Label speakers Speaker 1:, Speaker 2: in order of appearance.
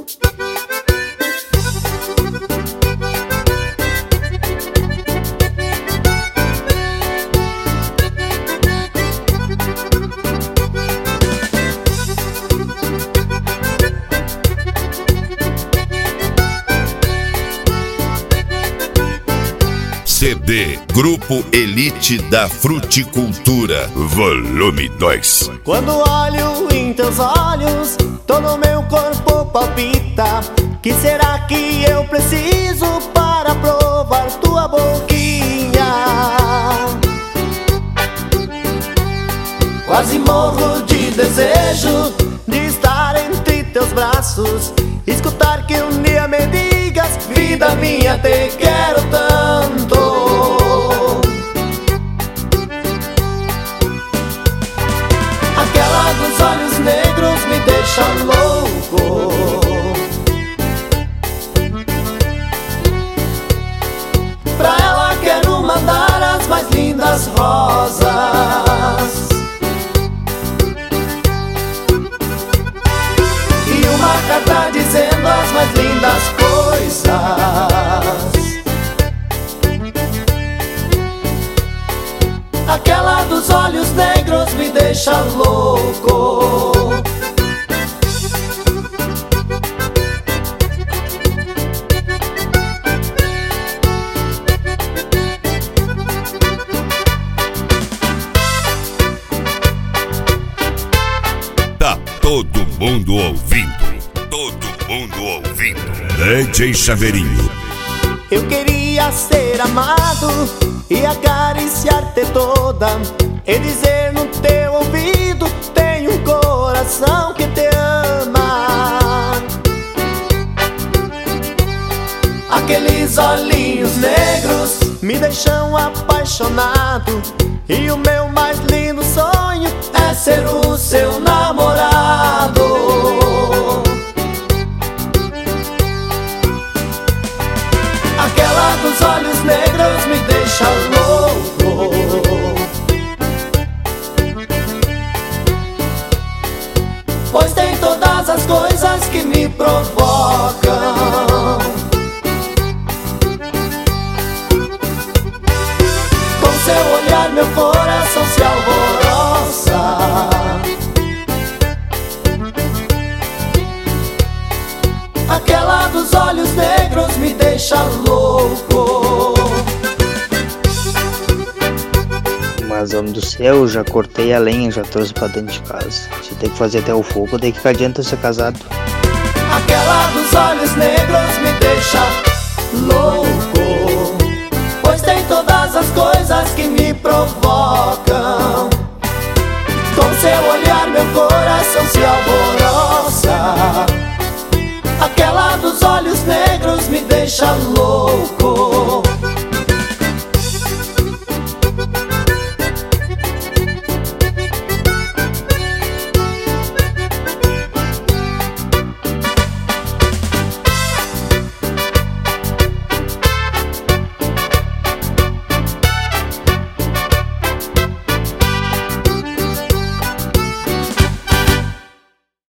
Speaker 1: CD Grupo Elite da Fruticultura, volume 2.
Speaker 2: Quando olho em teus olhos, todo meu corpo palpita. Que será que eu preciso para provar tua boquinha? Quase morro de desejo de estar entre teus braços, escutar que um dia me digas: vida minha, te quero tanto. Aquela dos olhos negros me deixa louco. Pra ela quero mandar as mais lindas rosas e uma carta dizendo as mais lindas coisas. Aquela dos olhos negros me deixa louco.
Speaker 1: Tá todo mundo ouvindo. Todo mundo ouvindo. DJ Chaveirinho.
Speaker 2: Eu queria ser amado e acariciar-te toda, e dizer no teu ouvido: tem um coração que te ama. Aqueles olhinhos negros me deixam apaixonado, e o meu mais lindo sonho é ser o seu namorado. Aquela dos olhos negros me deixa louco. Pois tem todas as coisas que me provocam. Com seu olhar meu coração se alvoroça. Aquela dos olhos negros me deixa louco.
Speaker 3: Mas, homem do céu, já cortei a lenha, já trouxe pra dentro de casa. Se tem que fazer até o fogo, daí que adianta ser casado.
Speaker 2: Aquela dos olhos negros me deixa louco. Pois tem todas as coisas que me provocam. Com seu olhar meu coração se alvoroça. Aquela dos olhos negros me deixa louco.